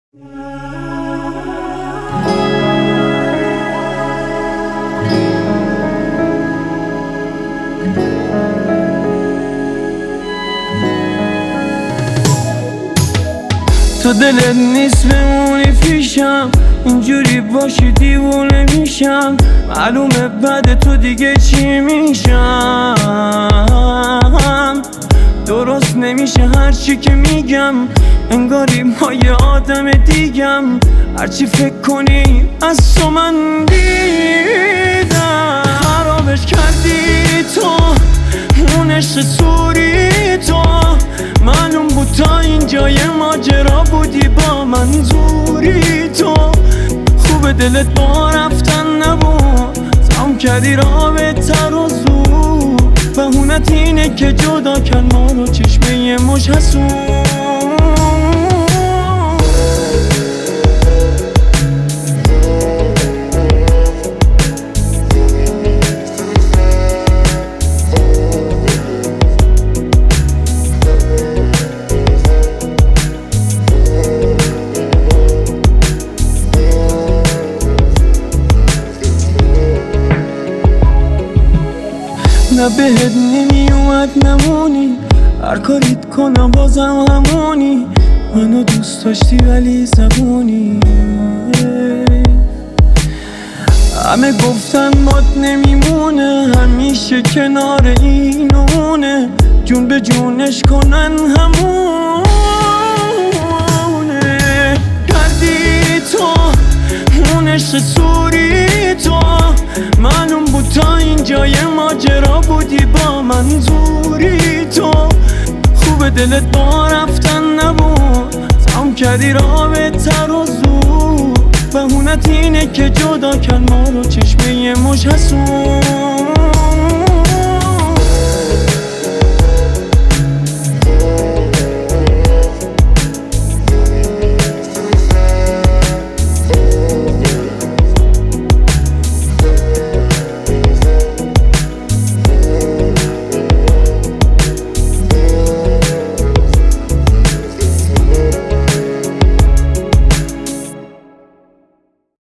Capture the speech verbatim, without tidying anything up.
تو دلت نیست بمونی پیشم، اینجوری باشی دیوونه میشم. معلومه بعد تو دیگه چی میشم. درست نمیشه هرچی که میگم، انگاری ما یه آدم دیگم. هرچی فکر کنی از تو من دیدم. خرابش کردی تو، اون عشق سوری تو. معلوم بود تا اینجا یه ماجرا بودی با منظوری تو. خوب دلت با رفتن نبود، تمام کردی رابطه رو زود. بهونت اینه که جدا کن ما رو چشمه یه مش حسود. نه بهت نمیومد نمونی، هر کاریت کنم بازم همونی. منو دوست داشتی ولی زبونی. همه گفتن مات نمیمونه، همیشه کنار اینونه. جون به جونش کنن همونه. کردی تو اون عشق سوری تو. معلوم بود تا اینجا یه ماجرا بودی با منظوری تو. خوب دلت با رفتن نبود، تمام کردی رابطه رو زود. بهونت اینه که جدا کن ما رو چشمه یه مش حسود.